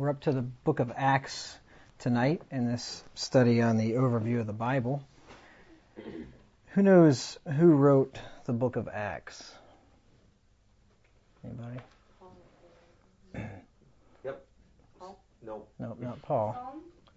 We're up to the book of Acts tonight in this study on the overview of the Bible. Who knows who wrote the book of Acts? Anybody? Yep. Paul? No. No, not Paul.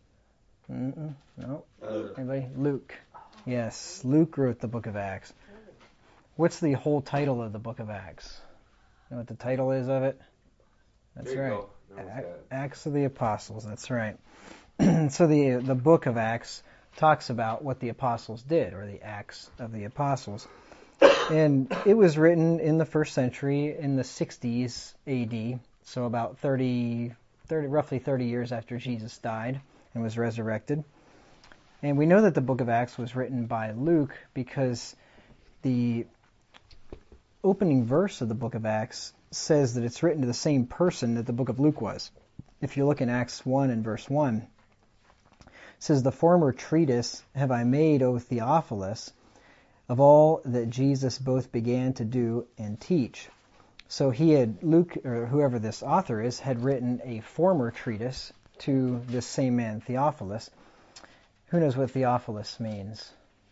No. Anybody? Luke. Yes, Luke wrote the book of Acts. What's the whole title of the book of Acts? You know what the title is of it? That's right. Acts of the Apostles. That's right. So the book of Acts talks about what the apostles did, or the Acts of the Apostles. And it was written in the first century, in the 60s AD, so about roughly 30 years after Jesus died and was resurrected. And we know that the book of Acts was written by Luke because the opening verse of the book of Acts says that it's written to the same person that the book of Luke was. If you look in Acts 1 and verse 1, it says, "The former treatise have I made, O Theophilus, of all that Jesus both began to do and teach." So Luke, or whoever this author is, had written a former treatise to this same man, Theophilus. Who knows what Theophilus means?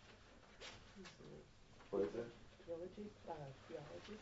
What is it? Theology.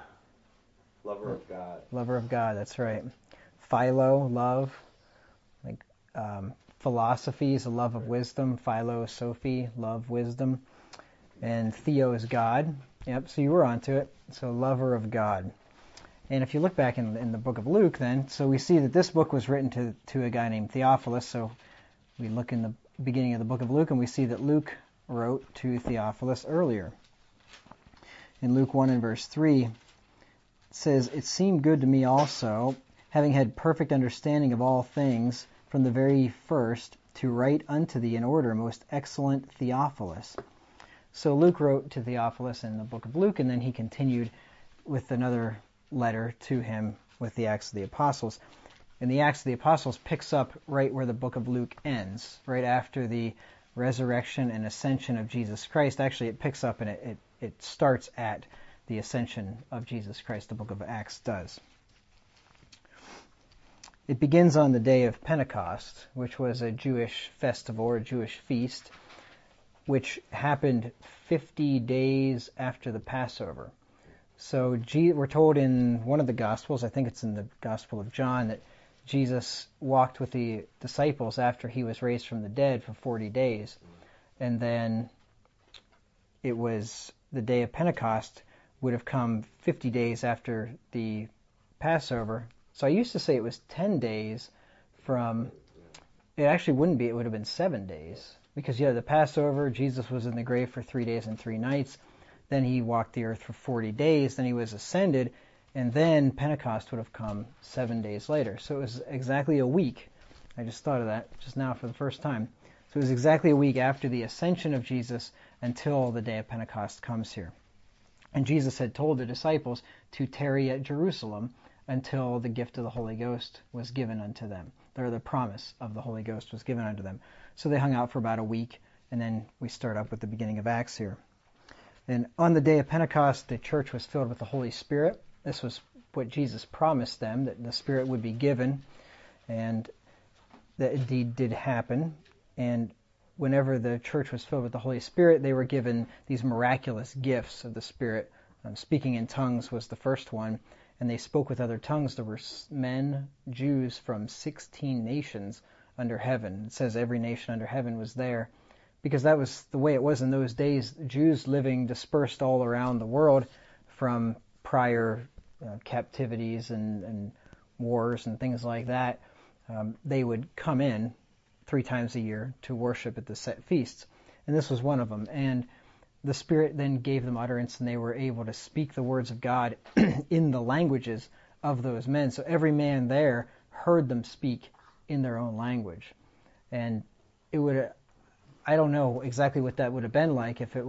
Lover of God. Lover of God, that's right. Philo, love. Like philosophy is a love of wisdom. Philo, Sophie, love, wisdom. And Theo is God. Yep, so you were onto it. So lover of God. And if you look back in the book of Luke then, so we see that this book was written to a guy named Theophilus. So we look in the beginning of the book of Luke and we see that Luke wrote to Theophilus earlier. In Luke 1 and verse 3, it says, "It seemed good to me also, having had perfect understanding of all things from the very first, to write unto thee in order, most excellent Theophilus." So Luke wrote to Theophilus in the book of Luke, and then he continued with another letter to him with the Acts of the Apostles. And the Acts of the Apostles picks up right where the book of Luke ends, right after the resurrection and ascension of Jesus Christ. Actually, it picks up and it starts at the ascension of Jesus Christ, the book of Acts does. It begins on the day of Pentecost, which was a Jewish festival or a Jewish feast, which happened 50 days after the Passover. So we're told in one of the Gospels, I think it's in the Gospel of John, that Jesus walked with the disciples after he was raised from the dead for 40 days. And then it was the day of Pentecost would have come 50 days after the Passover. So I used to say it was 10 days from, it actually wouldn't be, it would have been 7 days. Because you had the Passover, Jesus was in the grave for 3 days and 3 nights. Then he walked the earth for 40 days. Then he was ascended. And then Pentecost would have come 7 days later. So it was exactly a week. I just thought of that just now for the first time. So it was exactly a week after the ascension of Jesus until the day of Pentecost comes here. And Jesus had told the disciples to tarry at Jerusalem until the gift of the Holy Ghost was given unto them, or the promise of the Holy Ghost was given unto them. So they hung out for about a week, and then we start up with the beginning of Acts here. And on the day of Pentecost, the church was filled with the Holy Spirit. This was what Jesus promised them, that the Spirit would be given, and that indeed did happen. And whenever the church was filled with the Holy Spirit, they were given these miraculous gifts of the Spirit. Speaking in tongues was the first one, and they spoke with other tongues. There were men, Jews from 16 nations under heaven. It says every nation under heaven was there, because that was the way it was in those days. Jews living dispersed all around the world from prior captivities and wars and things like that. They would come in 3 times a year to worship at the set feasts. And this was one of them. And the Spirit then gave them utterance, and they were able to speak the words of God in the languages of those men. So every man there heard them speak in their own language. And it would, I don't know exactly what that would have been like if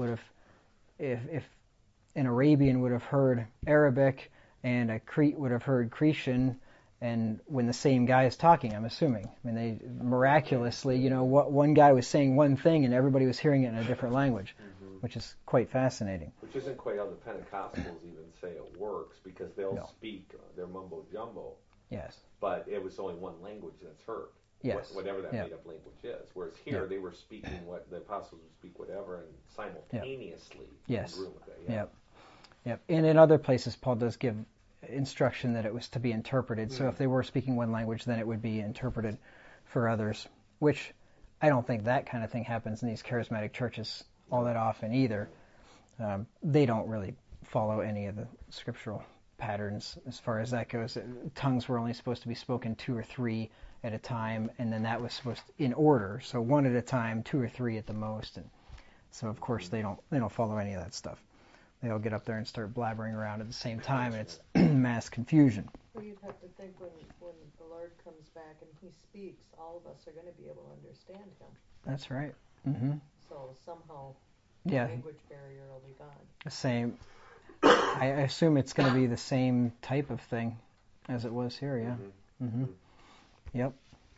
an Arabian would have heard Arabic and a Crete would have heard Cretan, and when the same guy is talking, I'm assuming. I mean, they miraculously, one guy was saying one thing and everybody was hearing it in a different language, which is quite fascinating. Which isn't quite how the Pentecostals even say it works, because they'll speak their mumbo-jumbo. Yes. But it was only one language that's heard. Yes. Whatever that made-up language is. Whereas here, they were speaking what the apostles would speak whatever, and simultaneously in agreement with that. Yep. And in other places, Paul does give instruction that it was to be interpreted. So if they were speaking one language, then it would be interpreted for others, which I don't think that kind of thing happens in these charismatic churches all that often either. They don't really follow any of the scriptural patterns as far as that goes. Tongues were only supposed to be spoken 2 or 3 at a time, and then that was supposed to, in order, so 1 at a time, 2 or 3 at the most. And so of course they don't follow any of that stuff. They all get up there and start blabbering around at the same time, and it's mass confusion. Well, you'd have to think when the Lord comes back and He speaks, all of us are going to be able to understand Him. That's right. Mm-hmm. So somehow the language barrier will be gone. The same. I assume it's going to be the same type of thing as it was here, yeah. Mm-hmm. Yep.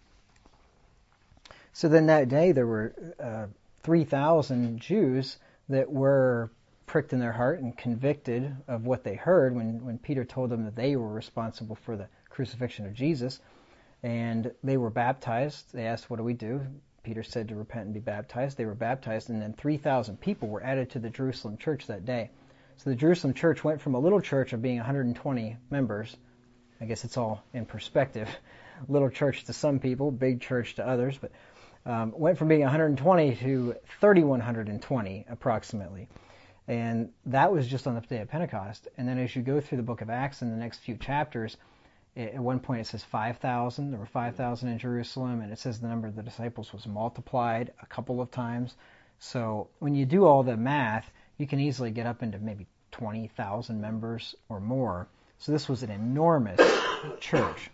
So then that day there were 3,000 Jews that were pricked in their heart and convicted of what they heard when Peter told them that they were responsible for the crucifixion of Jesus. And they were baptized. They asked, what do we do? Peter said to repent and be baptized. They were baptized, and then 3,000 people were added to the Jerusalem church that day. So the Jerusalem church went from a little church of being 120 members. I guess it's all in perspective. Little church to some people, big church to others, but went from being 120 to 3,120 approximately. And that was just on the day of Pentecost. And then as you go through the book of Acts in the next few chapters, at one point it says 5,000. There were 5,000 in Jerusalem, and it says the number of the disciples was multiplied a couple of times. So when you do all the math, you can easily get up into maybe 20,000 members or more. So this was an enormous church.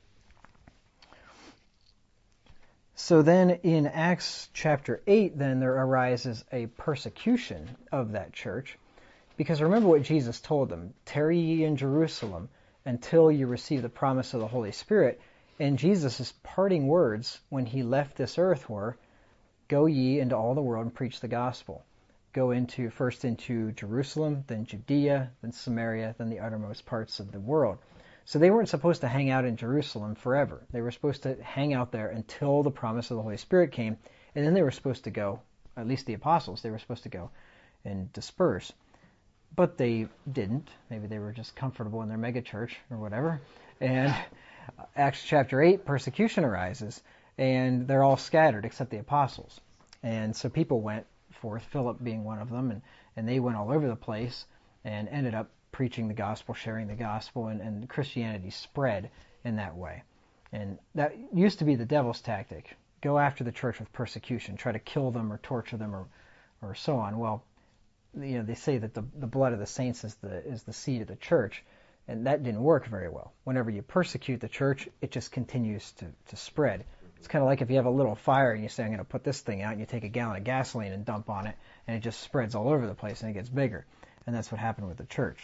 So then in Acts chapter 8, then there arises a persecution of that church. Because remember what Jesus told them, tarry ye in Jerusalem until you receive the promise of the Holy Spirit. And Jesus' parting words when he left this earth were, go ye into all the world and preach the gospel. Go first into Jerusalem, then Judea, then Samaria, then the uttermost parts of the world. So they weren't supposed to hang out in Jerusalem forever. They were supposed to hang out there until the promise of the Holy Spirit came, and then they were supposed to go, at least the apostles, they were supposed to go and disperse. But they didn't. Maybe they were just comfortable in their megachurch or whatever. And Acts chapter 8, persecution arises, and they're all scattered except the apostles. And so people went forth, Philip being one of them, and they went all over the place and ended up preaching the gospel, sharing the gospel, and Christianity spread in that way. And that used to be the devil's tactic. Go after the church with persecution, try to kill them or torture them or so on. Well, they say that the blood of the saints is the seed of the church, and that didn't work very well. Whenever you persecute the church, it just continues to spread. It's kind of like if you have a little fire and you say, I'm going to put this thing out, and you take a gallon of gasoline and dump on it, and it just spreads all over the place and it gets bigger. And that's what happened with the church.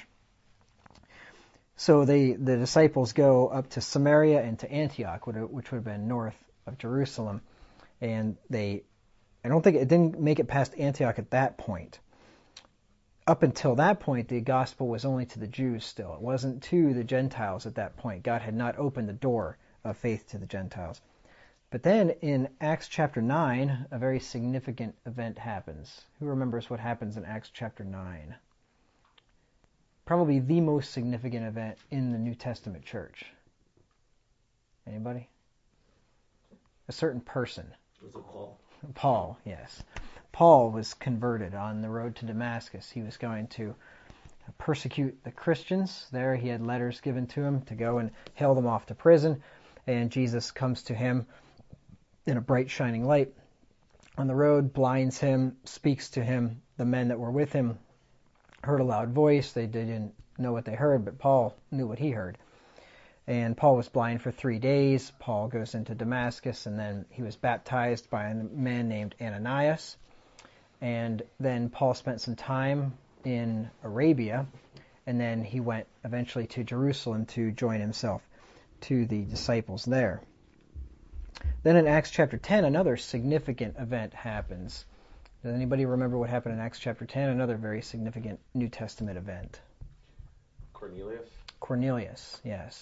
So the disciples go up to Samaria and to Antioch, which would have been north of Jerusalem, and I don't think it didn't make it past Antioch at that point. Up until that point, the gospel was only to the Jews still. It wasn't to the Gentiles at that point. God had not opened the door of faith to the Gentiles. But then in Acts chapter 9, a very significant event happens. Who remembers what happens in Acts chapter 9? Probably the most significant event in the New Testament church. Anybody? A certain person. Was it Paul? Paul, yes. Paul was converted on the road to Damascus. He was going to persecute the Christians. There he had letters given to him to go and hail them off to prison. And Jesus comes to him in a bright shining light on the road, blinds him, speaks to him. The men that were with him heard a loud voice. They didn't know what they heard, but Paul knew what he heard. And Paul was blind for 3 days. Paul goes into Damascus, and then he was baptized by a man named Ananias. And then Paul spent some time in Arabia, and then he went eventually to Jerusalem to join himself to the disciples there. Then in Acts chapter 10, another significant event happens. Does anybody remember what happened in Acts chapter 10? Another very significant New Testament event. Cornelius? Cornelius, yes.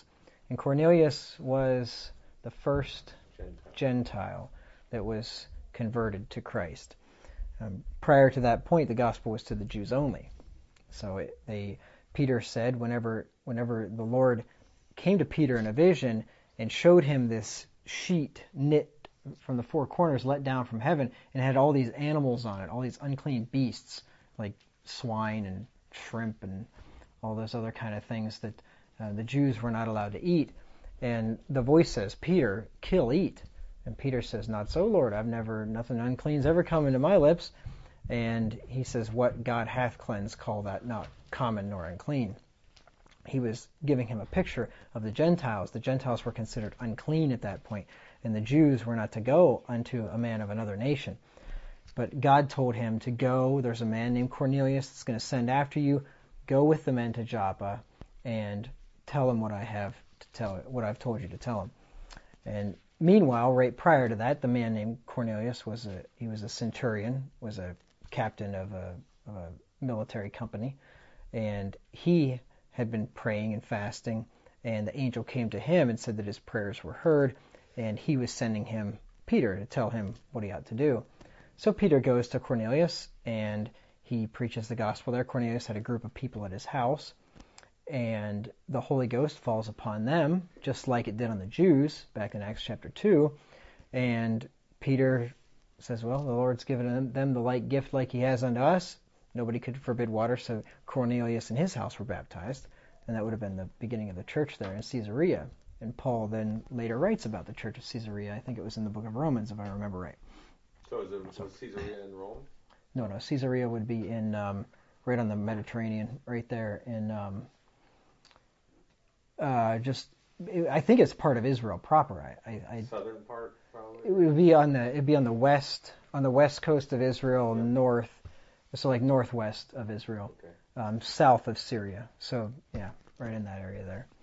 And Cornelius was the first Gentile that was converted to Christ. Prior to that point, the gospel was to the Jews only. So Peter said, whenever the Lord came to Peter in a vision and showed him this sheet knit from the four corners, let down from heaven, and had all these animals on it, all these unclean beasts like swine and shrimp and all those other kind of things that the Jews were not allowed to eat. And the voice says, Peter, kill, eat. And Peter says, not so, Lord. Nothing unclean's ever come into my lips. And he says, what God hath cleansed, call that not common nor unclean. He was giving him a picture of the Gentiles. The Gentiles were considered unclean at that point, and the Jews were not to go unto a man of another nation. But God told him to go. There's a man named Cornelius that's going to send after you. Go with the men to Joppa and tell him what I've told you to tell him. And meanwhile, right prior to that, the man named Cornelius was a centurion, was a captain of a military company, and he had been praying and fasting, and the angel came to him and said that his prayers were heard, and he was sending him Peter to tell him what he ought to do. So Peter goes to Cornelius, and he preaches the gospel there. Cornelius had a group of people at his house, and the Holy Ghost falls upon them, just like it did on the Jews back in Acts chapter 2. And Peter says, well, the Lord's given them the like gift like he has unto us. Nobody could forbid water, so Cornelius and his house were baptized. And that would have been the beginning of the church there in Caesarea. And Paul then later writes about the church of Caesarea. I think it was in the book of Romans, if I remember right. So was Caesarea in Rome? No, Caesarea would be in right on the Mediterranean, right there in I think it's part of Israel proper. Southern part, probably. It would be on the west coast of Israel, yep. North, so like northwest of Israel, okay. South of Syria. So yeah, right in that area there.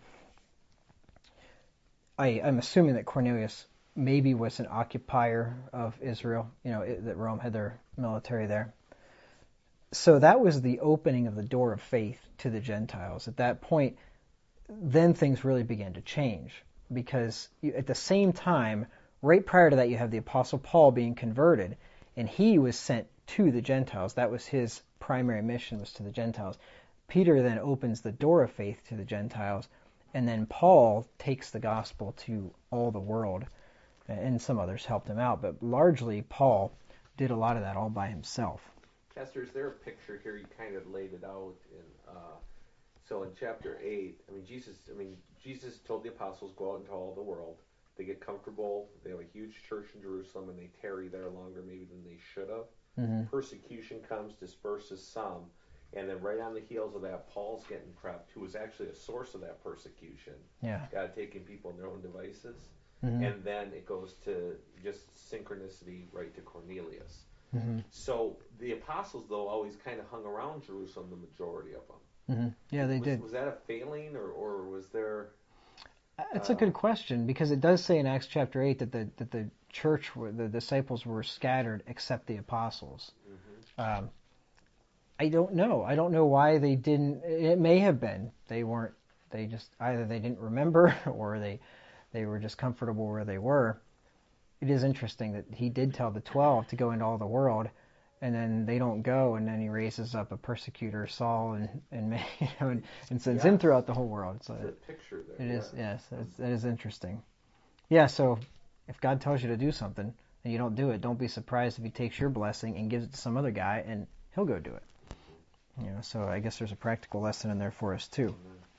I'm assuming that Cornelius maybe was an occupier of Israel. That Rome had their military there. So that was the opening of the door of faith to the Gentiles. At that point, then things really began to change, because at the same time, right prior to that, you have the Apostle Paul being converted, and he was sent to the Gentiles. That was his primary mission, was to the Gentiles. Peter then opens the door of faith to the Gentiles, and then Paul takes the gospel to all the world, and some others helped him out, but largely Paul did a lot of that all by himself. Pastor, is there a picture here? You kind of laid it out so in chapter 8, Jesus told the apostles, go out into all the world. They get comfortable. They have a huge church in Jerusalem, and they tarry there longer maybe than they should have. Mm-hmm. Persecution comes, disperses some, and then right on the heels of that, Paul's getting prepped, who was actually a source of that persecution. Yeah. God taking people in their own devices. Mm-hmm. And then it goes to just synchronicity right to Cornelius. Mm-hmm. So the apostles, though, always kind of hung around Jerusalem, the majority of them. Mm-hmm. Yeah, they did. Was that a failing, or was there... That's a good question, because it does say in Acts chapter 8 that the church, the disciples were scattered except the apostles. Mm-hmm. I don't know. I don't know why they didn't. It may have been they just either they didn't remember or they were just comfortable where they were. It is interesting that he did tell the 12 to go into all the world, and then they don't go, and then he raises up a persecutor, Saul, and sends him throughout the whole world. So it's a picture there. It is, yes, that is interesting. Yeah, so if God tells you to do something and you don't do it, don't be surprised if he takes your blessing and gives it to some other guy, and he'll go do it. So I guess there's a practical lesson in there for us too.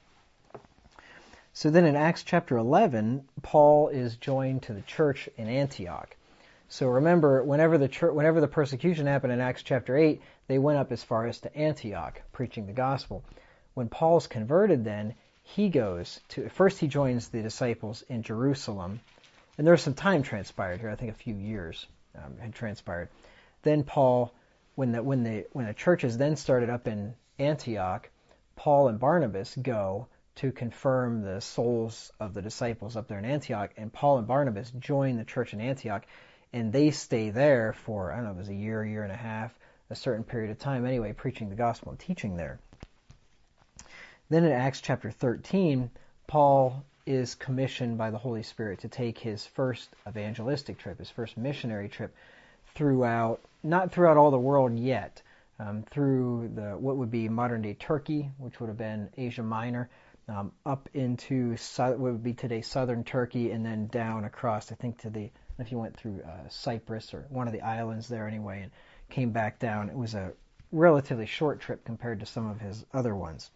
So then in Acts chapter 11, Paul is joined to the church in Antioch. So remember, whenever the persecution happened in Acts chapter 8, they went up as far as to Antioch, preaching the gospel. When Paul's converted then, he joins the disciples in Jerusalem, and there's some time transpired here. I think a few years had transpired. Then Paul, when the church is then started up in Antioch, Paul and Barnabas go to confirm the souls of the disciples up there in Antioch, and Paul and Barnabas join the church in Antioch, and they stay there for, I don't know, it was a year and a half, a certain period of time anyway, preaching the gospel and teaching there. Then in Acts chapter 13, Paul is commissioned by the Holy Spirit to take his first evangelistic trip, his first missionary trip not throughout all the world yet, through what would be modern-day Turkey, which would have been Asia Minor, up into what would be today southern Turkey, and then down across, I think, if you went through Cyprus or one of the islands there anyway, and came back down. It was a relatively short trip compared to some of his other ones.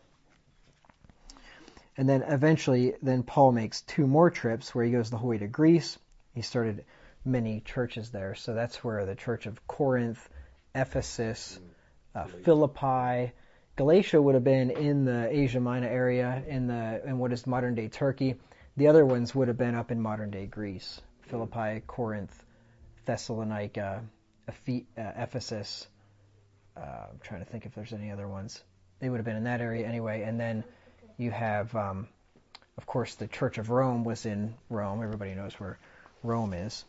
And then eventually, Paul makes 2 more trips where he goes the whole way to Greece. He started many churches there. So that's where the church of Corinth, Ephesus, Philippi, Galatia would have been in the Asia Minor area, in what is modern day Turkey. The other ones would have been up in modern day Greece: Philippi, Corinth, Thessalonica, Ephesus. I'm trying to think if there's any other ones. They would have been in that area anyway. And then you have, of course, the Church of Rome was in Rome. Everybody knows where Rome is.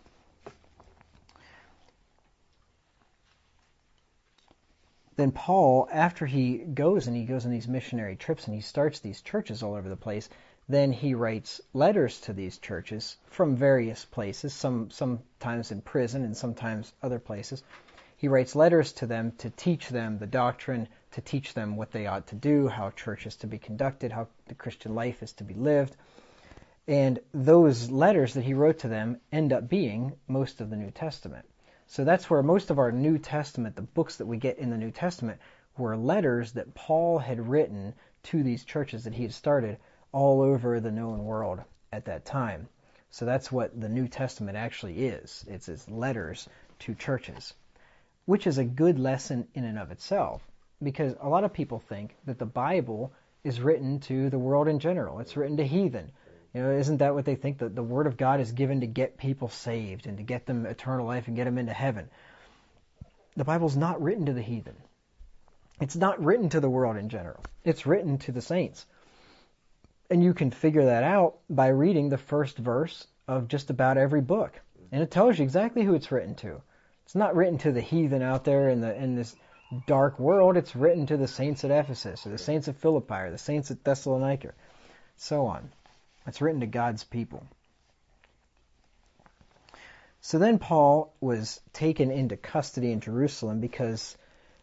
Then Paul, after he goes on these missionary trips and he starts these churches all over the place, then he writes letters to these churches from various places, sometimes in prison and sometimes other places. He writes letters to them to teach them the doctrine, to teach them what they ought to do, how church is to be conducted, how the Christian life is to be lived. And those letters that he wrote to them end up being most of the New Testament. So that's where most of our New Testament, the books that we get in the New Testament, were letters that Paul had written to these churches that he had started all over the known world at that time. So that's what the New Testament actually is. It's letters to churches, which is a good lesson in and of itself, because a lot of people think that the Bible is written to the world in general. It's written to heathen. Isn't that what they think? That the Word of God is given to get people saved and to get them eternal life and get them into heaven. The Bible's not written to the heathen. It's not written to the world in general. It's written to the saints. And you can figure that out by reading the first verse of just about every book. And it tells you exactly who it's written to. It's not written to the heathen out there in this dark world. It's written to the saints at Ephesus, or the saints at Philippi, or the saints at Thessalonica, so on. It's written to God's people. So then Paul was taken into custody in Jerusalem because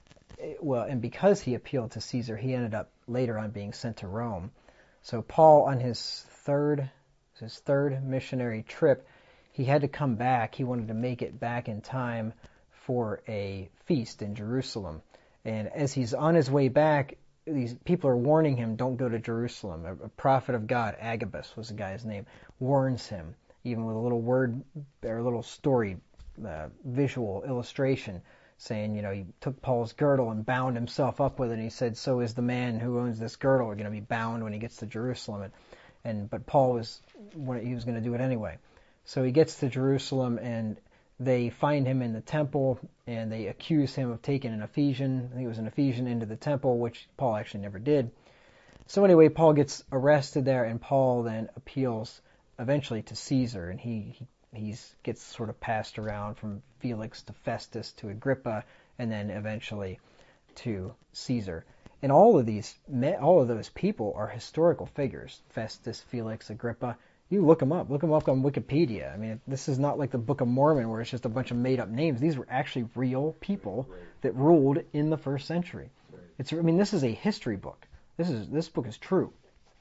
he appealed to Caesar, he ended up later on being sent to Rome. So Paul, on his third missionary trip, he had to come back. He wanted to make it back in time for a feast in Jerusalem. And as he's on his way back, these people are warning him, don't go to Jerusalem. A prophet of God, Agabus was the guy's name, warns him, even with a little word or a little story, visual illustration, saying, he took Paul's girdle and bound himself up with it. And he said, so is the man who owns this girdle going to be bound when he gets to Jerusalem. But Paul he was going to do it anyway. So he gets to Jerusalem, and they find him in the temple, and they accuse him of taking an Ephesian. I think it was an Ephesian into the temple, which Paul actually never did. So anyway, Paul gets arrested there, and Paul then appeals eventually to Caesar, and he gets sort of passed around from Felix to Festus to Agrippa, and then eventually to Caesar. And all of those people are historical figures: Festus, Felix, Agrippa. You look them up on Wikipedia. I mean, this is not like the Book of Mormon where it's just a bunch of made-up names. These were actually real people that ruled in the first century. This is a history book. This book is true.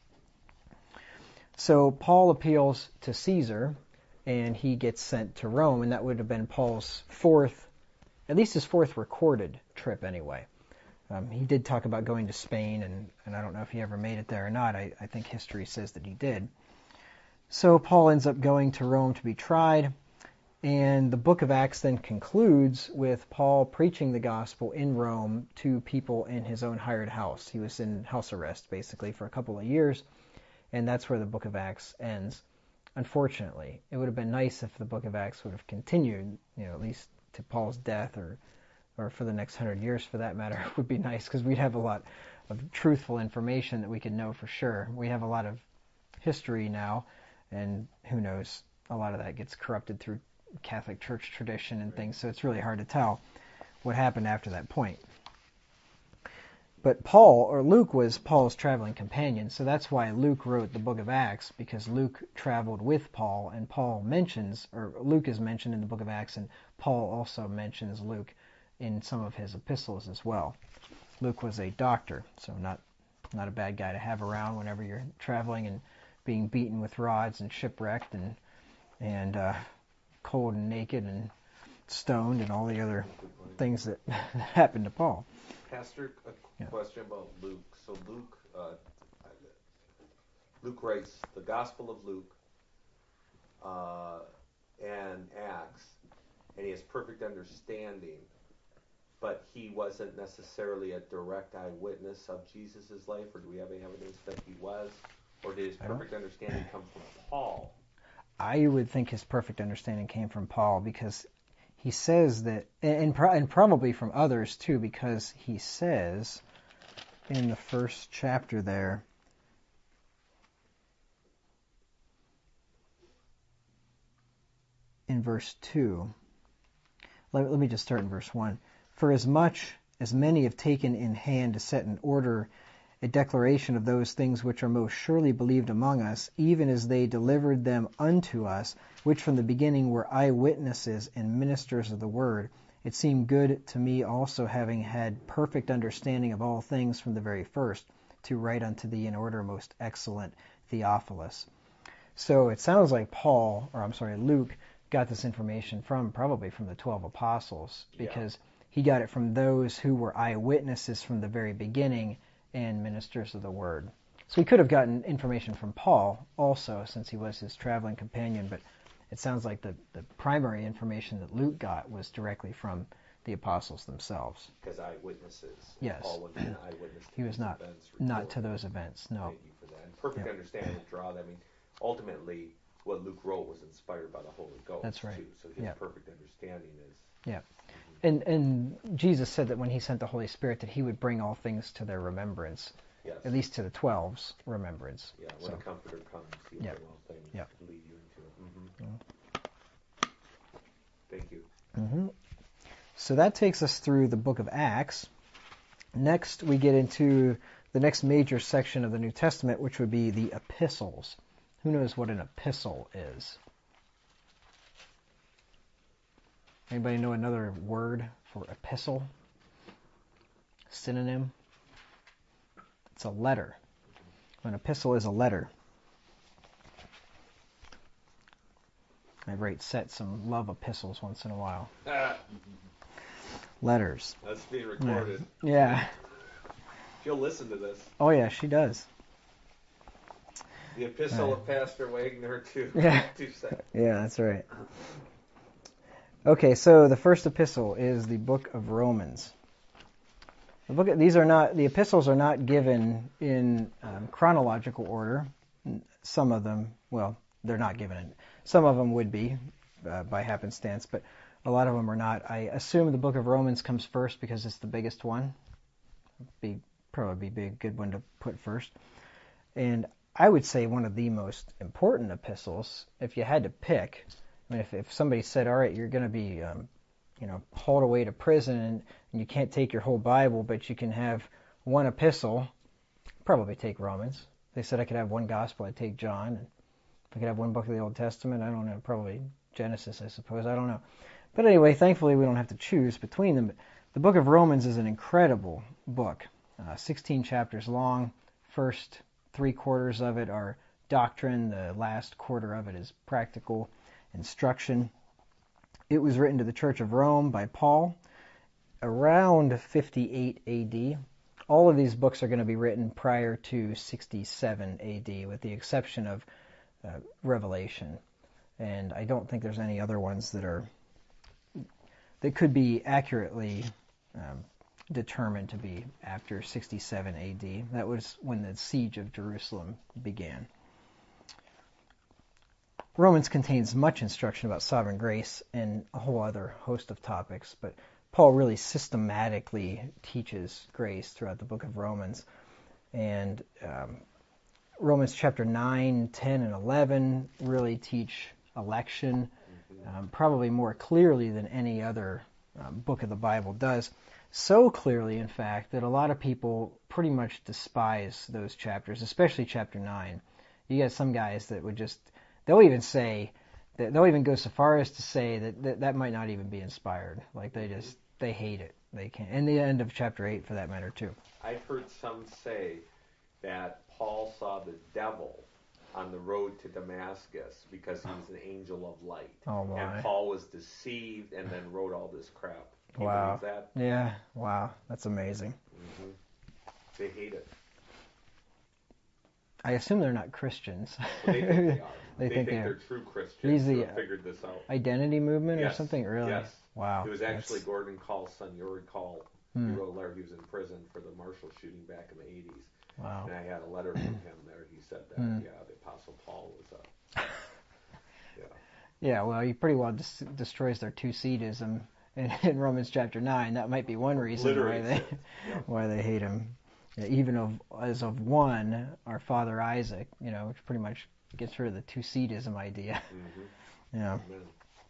So Paul appeals to Caesar, and he gets sent to Rome, and that would have been Paul's fourth recorded trip anyway. He did talk about going to Spain, and I don't know if he ever made it there or not. I think history says that he did. So Paul ends up going to Rome to be tried, and the book of Acts then concludes with Paul preaching the gospel in Rome to people in his own hired house. He was in house arrest, basically, for a couple of years, and that's where the book of Acts ends. Unfortunately, it would have been nice if the book of Acts would have continued, at least to Paul's death, or for the next 100 years for that matter. It would be nice, because we'd have a lot of truthful information that we could know for sure. We have a lot of history now, and who knows, a lot of that gets corrupted through Catholic Church tradition and things, so it's really hard to tell what happened after that point. But Paul, or Luke, was Paul's traveling companion, so that's why Luke wrote the book of Acts, because Luke traveled with Paul, and Paul mentions, or Luke is mentioned in the book of Acts, and Paul also mentions Luke in some of his epistles as well. Luke was a doctor, so not a bad guy to have around whenever you're traveling and being beaten with rods and shipwrecked and cold and naked and stoned and all the other things that happened to Paul. Pastor, a question about Luke. So Luke writes the Gospel of Luke and Acts, and he has perfect understanding, but he wasn't necessarily a direct eyewitness of Jesus' life, or do we have any evidence that he was? Or did his perfect understanding come from Paul? I would think his perfect understanding came from Paul, because he says that, and probably from others too, because he says in the first chapter there, in verse 2, let me just start in verse 1. For as much as many have taken in hand to set in order a declaration of those things which are most surely believed among us, even as they delivered them unto us, which from the beginning were eyewitnesses and ministers of the word, it seemed good to me also, having had perfect understanding of all things from the very first, to write unto thee in order, most excellent Theophilus. So it sounds like Luke got this information probably from the 12 apostles, because he got it from those who were eyewitnesses from the very beginning and ministers of the word. So he could have gotten information from Paul also, since he was his traveling companion, but it sounds like the primary information that Luke got was directly from the apostles themselves. Because eyewitnesses. Yes. Paul was an eyewitness to he was not to those events, no. Thank you for that. And perfect understanding would draw that. I mean, ultimately, what Luke wrote was inspired by the Holy Ghost. That's right. Too. So his perfect understanding is... Yeah. And Jesus said that when he sent the Holy Spirit, that he would bring all things to their remembrance, at least to the 12's remembrance. Yeah, when the Comforter comes, he'll bring all things and lead you into it. Thank you. So that takes us through the book of Acts. Next, we get into the next major section of the New Testament, which would be the epistles. Who knows what an epistle is? Anybody know another word for epistle? Synonym? It's a letter. An epistle is a letter. I write some love epistles once in a while. Letters. That's being recorded. Yeah. She'll listen to this. Oh yeah, she does. The epistle of Pastor Wagner to Seth. Yeah, that's right. Okay, so the first epistle is the book of Romans. The epistles are not given in chronological order. Some of them, they're not given in. Some of them would be by happenstance, but a lot of them are not. I assume the book of Romans comes first because it's the biggest one. Probably be a good one to put first. And I would say one of the most important epistles, if you had to pick. I mean, if somebody said, all right, you're going to be hauled away to prison and you can't take your whole Bible, but you can have one epistle, probably take Romans. If they said I could have one gospel, I'd take John. And if I could have one book of the Old Testament, I don't know, probably Genesis, I suppose. I don't know. But anyway, thankfully we don't have to choose between them. But the book of Romans is an incredible book, 16 chapters long. First 3/4 of it are doctrine. The last quarter of it is practical instruction. It was written to the Church of Rome by Paul around 58 AD. All of these books are going to be written prior to 67 AD, with the exception of Revelation. And I don't think there's any other ones that could be accurately determined to be after 67 AD. That was when the siege of Jerusalem began. Romans contains much instruction about sovereign grace and a whole other host of topics, but Paul really systematically teaches grace throughout the book of Romans. And Romans chapter 9, 10, and 11 really teach election, probably more clearly than any other book of the Bible does. So clearly, in fact, that a lot of people pretty much despise those chapters, especially chapter 9. You got some guys that would just, they'll even say, that they'll even go so far as to say that might not even be inspired. Like they hate it. They can't. And the end of chapter 8 for that matter too. I've heard some say that Paul saw the devil on the road to Damascus because he was an angel of light. Oh my. And Paul was deceived and then wrote all this crap. Can you Wow. believe that? Yeah. Wow. That's amazing. Mm-hmm. They hate it. I assume they're not Christians. Well, they think they are. They think they're true Christians who have figured this out. Identity movement Yes. or something? Really? Yes. Wow. It was actually Gordon Call's son. You'll recall he wrote a letter. He was in prison for the Marshall shooting back in the 80s. Wow. And I had a letter from him there. He said that, the Apostle Paul was Yeah, well, he pretty well destroys their two-seedism in Romans chapter 9. That might be one reason why they hate him. Yeah, even as of one, our father Isaac, which pretty much gets rid of the two-seedism idea. Mm-hmm. Yeah. Amen.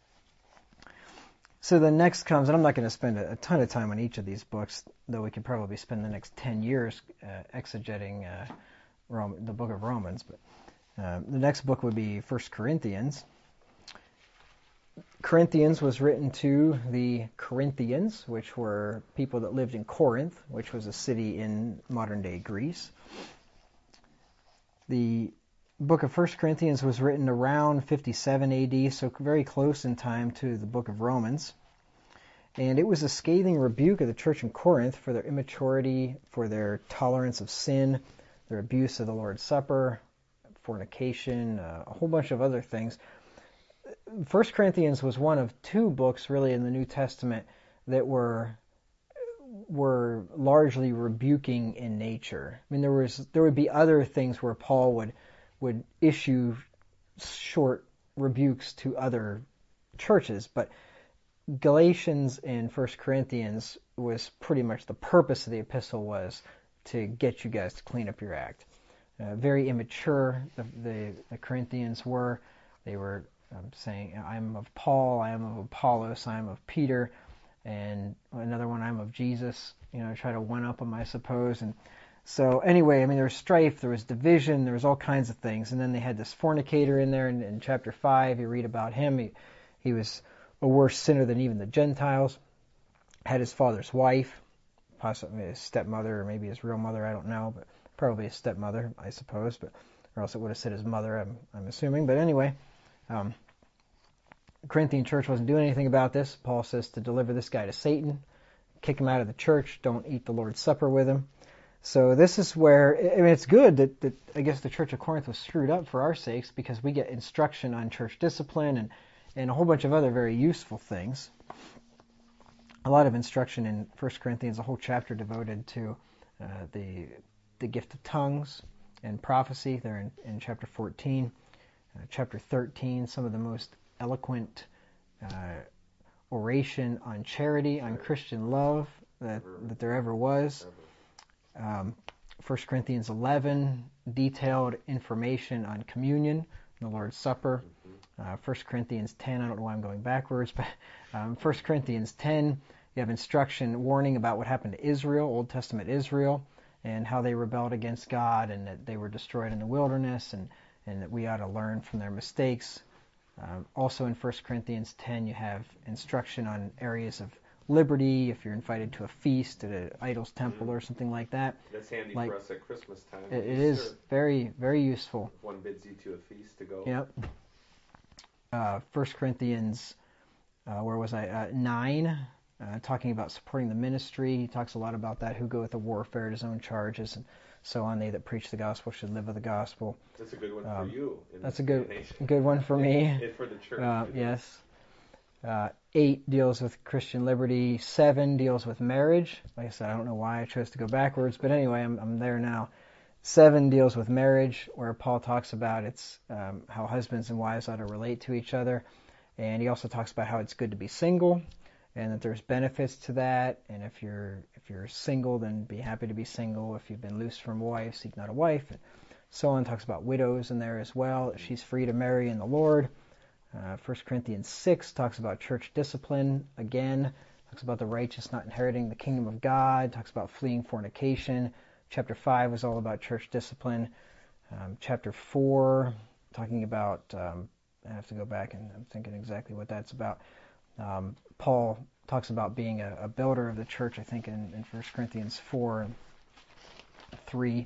So the next comes, and I'm not going to spend a ton of time on each of these books, though we could probably spend the next 10 years exegeting the book of Romans. But the next book would be 1 Corinthians. Corinthians was written to the Corinthians, which were people that lived in Corinth, which was a city in modern-day Greece. The book of 1 Corinthians was written around 57 AD, so very close in time to the book of Romans. And it was a scathing rebuke of the church in Corinth for their immaturity, for their tolerance of sin, their abuse of the Lord's Supper, fornication, a whole bunch of other things. 1 Corinthians was one of two books really in the New Testament that were largely rebuking in nature. I mean, there would be other things where Paul would issue short rebukes to other churches, but Galatians and 1 Corinthians was pretty much the purpose of the epistle was to get you guys to clean up your act. Very immature the Corinthians were. They were saying, I'm of Paul, I am of Apollos, I am of Peter, and another one, I'm of Jesus. Try to one-up them, I suppose. And so anyway, I mean, there was strife, there was division, there was all kinds of things. And then they had this fornicator in there in chapter 5. You read about him. He was a worse sinner than even the Gentiles. Had his father's wife, possibly his stepmother, or maybe his real mother, I don't know, but probably his stepmother, I suppose, or else it would have said his mother, I'm assuming. But anyway, the Corinthian church wasn't doing anything about this. Paul says to deliver this guy to Satan, kick him out of the church, don't eat the Lord's Supper with him. So this is where, I mean, it's good that I guess the church of Corinth was screwed up for our sakes, because we get instruction on church discipline and a whole bunch of other very useful things. A lot of instruction in 1 Corinthians, a whole chapter devoted to the gift of tongues and prophecy. They're in chapter 14. Chapter 13, some of the most eloquent oration on charity, on Christian love that there ever was. 1 Corinthians 11, detailed information on communion, the Lord's Supper. 1 Corinthians 10, I don't know why I'm going backwards, but 1 Corinthians 10, you have instruction, warning about what happened to Israel, Old Testament Israel, and how they rebelled against God and that they were destroyed in the wilderness, and that we ought to learn from their mistakes. Also in 1 Corinthians 10, you have instruction on areas of liberty, if you're invited to a feast at an idol's temple or something like that. That's handy for us at Christmas time. It is very, very useful. If one bids you to a feast to go. Yep. 1 Corinthians, 9, talking about supporting the ministry. He talks a lot about that. Who goeth to warfare at his own charges, and so on. They that preach the gospel should live of the gospel. That's a good one for you. That's a good one for me. And for the church. Yes. 8 deals with Christian liberty. 7 deals with marriage. Like I said, I don't know why I chose to go backwards, but anyway, I'm there now. 7 deals with marriage, where Paul talks about how husbands and wives ought to relate to each other. And he also talks about how it's good to be single, and that there's benefits to that. And if you're single, then be happy to be single. If you've been loosed from a wife, seek not a wife. And so on. Talks about widows in there as well. She's free to marry in the Lord. 1 Corinthians 6 talks about church discipline. Again, talks about the righteous not inheriting the kingdom of God, talks about fleeing fornication. Chapter 5 was all about church discipline. Chapter 4, talking about, I have to go back and I'm thinking exactly what that's about. Paul talks about being a builder of the church, I think, in 1 Corinthians 4 and 3.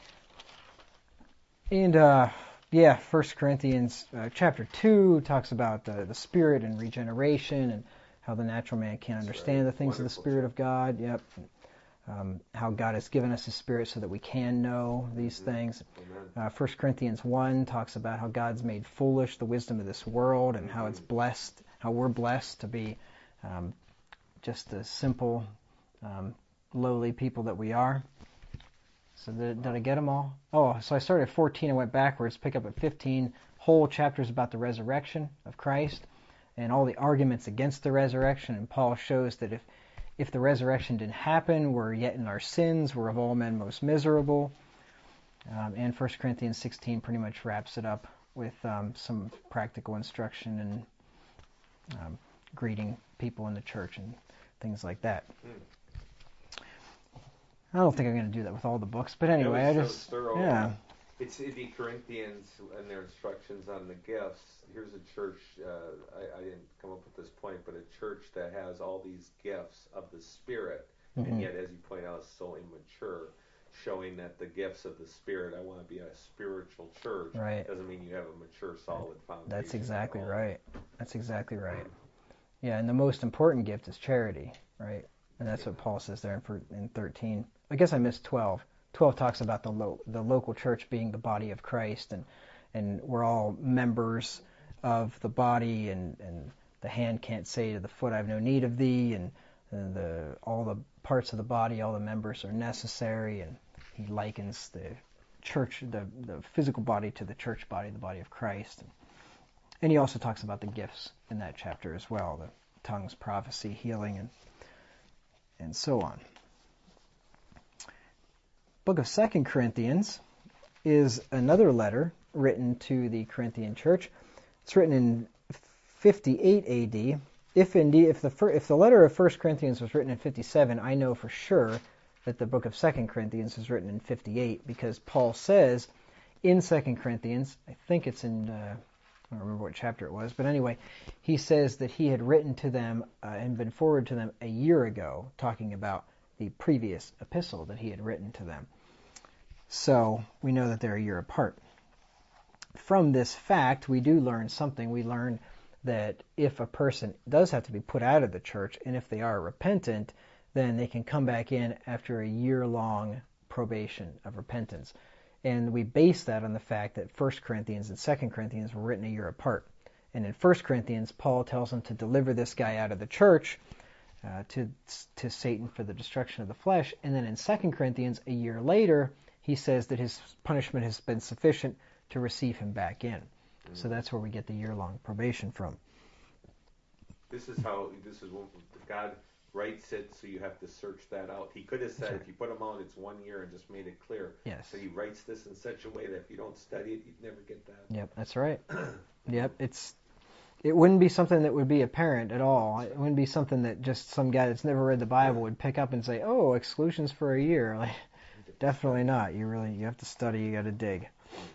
And 1 Corinthians chapter 2 talks about the Spirit and regeneration and how the natural man can't understand the things of the Spirit of God. Yep. How God has given us His Spirit so that we can know these things. 1 Corinthians 1 talks about how God's made foolish the wisdom of this world and how it's blessed, how we're blessed to be just the simple, lowly people that we are. So did I get them all? Oh, so I started at 14 and went backwards, pick up at 15. Whole chapters about the resurrection of Christ and all the arguments against the resurrection. And Paul shows that if the resurrection didn't happen, we're yet in our sins, we're of all men most miserable. And 1 Corinthians 16 pretty much wraps it up with some practical instruction and greeting people in the church and things like that. I don't think I'm going to do that with all the books, but anyway, It's the Corinthians and their instructions on the gifts. Here's a church, I didn't come up with this point, but a church that has all these gifts of the Spirit, and yet, as you point out, is so immature, showing that the gifts of the Spirit, I want to be a spiritual church, doesn't mean you have a mature, solid foundation. That's exactly right. That's exactly right. Yeah, and the most important gift is charity, right? And that's what Paul says there in 13. I guess I missed 12. 12 talks about the local church being the body of Christ, and we're all members of the body, and the hand can't say to the foot, I have no need of thee, and all the parts of the body, all the members are necessary, and he likens the church, the physical body to the church body, the body of Christ. And he also talks about the gifts in that chapter as well, the tongues, prophecy, healing, and so on. Book of 2 Corinthians is another letter written to the Corinthian church. It's written in 58 AD. If the letter of 1 Corinthians was written in 57, I know for sure that the book of 2 Corinthians was written in 58, because Paul says in 2 Corinthians, I think it's in, I don't remember what chapter it was, but anyway, he says that he had written to them and been forwarded to them a year ago, talking about the previous epistle that he had written to them. So we know that they're a year apart. From this fact, we do learn something. We learn that if a person does have to be put out of the church, and if they are repentant, then they can come back in after a year-long probation of repentance. And we base that on the fact that 1 Corinthians and 2 Corinthians were written a year apart. And in 1 Corinthians, Paul tells them to deliver this guy out of the church to Satan for the destruction of the flesh. And then in 2 Corinthians, a year later, he says that his punishment has been sufficient to receive him back in. So that's where we get the year-long probation from. This is when God writes it, so you have to search that out. He could have said, if you put them out, it's 1 year and just made it clear. Yes. So he writes this in such a way that if you don't study it, you'd never get that. Yep, that's right. Yep, it wouldn't be something that would be apparent at all. It wouldn't be something that just some guy that's never read the Bible would pick up and say, oh, exclusions for a year. Like, definitely not. You have to study, you got to dig.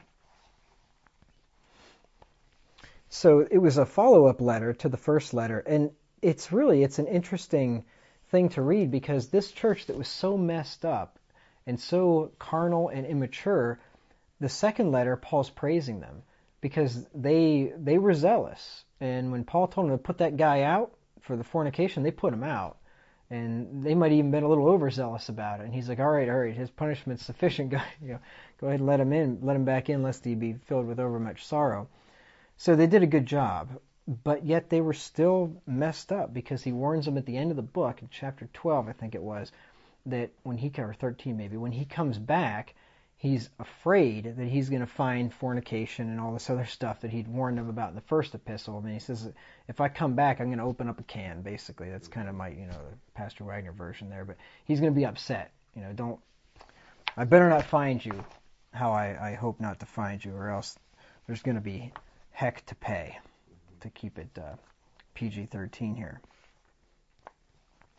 So it was a follow-up letter to the first letter, and it's an interesting thing to read, because this church that was so messed up and so carnal and immature, the second letter, Paul's praising them because they were zealous. And when Paul told them to put that guy out for the fornication, they put him out. And they might even been a little overzealous about it. And he's like, all right, his punishment's sufficient. Go ahead and let him back in, lest he be filled with overmuch sorrow. So they did a good job, but yet they were still messed up, because he warns them at the end of the book, in chapter 12, I think it was, that or 13 maybe, when he comes back, he's afraid that he's going to find fornication and all this other stuff that he'd warned them about in the first epistle. And he says, if I come back, I'm going to open up a can, basically. That's kind of my, the Pastor Wagner version there, but he's going to be upset. I better not find you how I hope not to find you, or else there's going to be heck to pay, to keep it PG-13 here.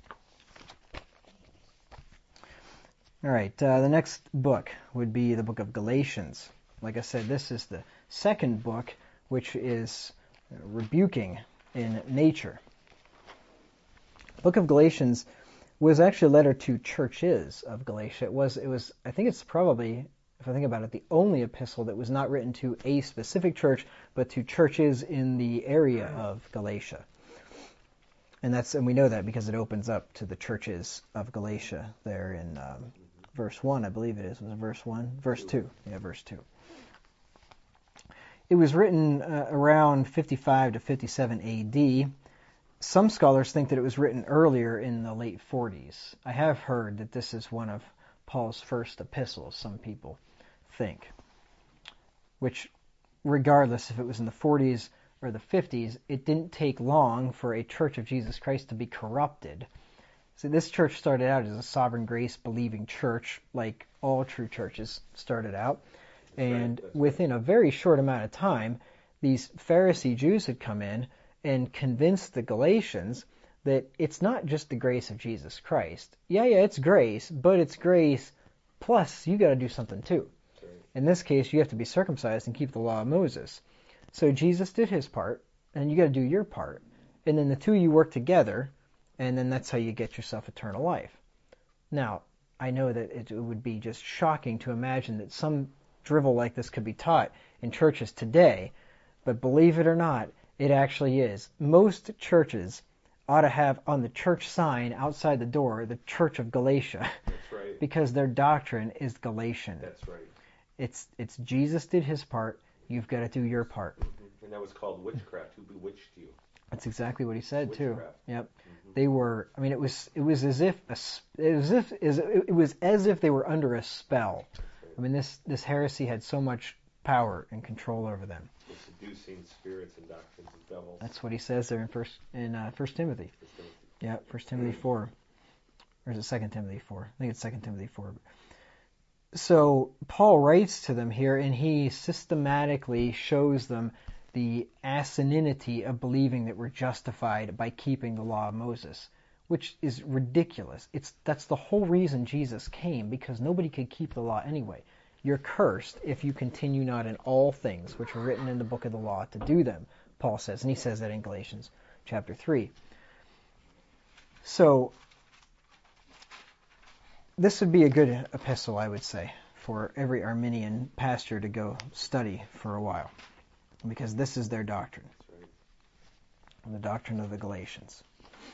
All right, the next book would be the book of Galatians. Like I said, this is the second book, which is rebuking in nature. The book of Galatians was actually a letter to churches of Galatia. It was, I think it's probably, if I think about it, the only epistle that was not written to a specific church, but to churches in the area of Galatia. And we know that because it opens up to the churches of Galatia there in verse 1, I believe it is. Was it verse 1? Verse 2. Yeah, verse 2. It was written around 55 to 57 A.D. Some scholars think that it was written earlier in the late 40s. I have heard that this is one of Paul's first epistles, some people think. Which, regardless if it was in the 40s or the 50s, it didn't take long for a Church of Jesus Christ to be corrupted. See, this church started out as a sovereign grace believing church, like all true churches started out. And within a very short amount of time, these Pharisee Jews had come in and convinced the Galatians that it's not just the grace of Jesus Christ. Yeah, it's grace, but it's grace plus you got to do something too. In this case, you have to be circumcised and keep the law of Moses. So Jesus did his part, and you got to do your part. And then the two of you work together, and then that's how you get yourself eternal life. Now, I know that it would be just shocking to imagine that some drivel like this could be taught in churches today, but believe it or not, it actually is. Most churches ought to have on the church sign outside the door the Church of Galatia. That's right. Because their doctrine is Galatian. That's right. It's Jesus did his part, you've got to do your part. Mm-hmm. And that was called witchcraft. Who bewitched you? That's exactly what he said witchcraft. Too. Yep. Mm-hmm. They were. I mean, it was as if they were under a spell. Right. I mean, this heresy had so much power and control over them. The seducing spirits and doctrines of devils. That's what he says there in First Timothy. Yeah, 1 Timothy 4. Or is it 2 Timothy 4? I think it's 2 Timothy 4. So Paul writes to them here, and he systematically shows them the asininity of believing that we're justified by keeping the law of Moses, which is ridiculous. That's the whole reason Jesus came, because nobody could keep the law anyway. You're cursed if you continue not in all things which are written in the book of the law to do them, Paul says, and he says that in Galatians chapter 3. So this would be a good epistle, I would say, for every Arminian pastor to go study for a while, because this is their doctrine, the doctrine of the Galatians.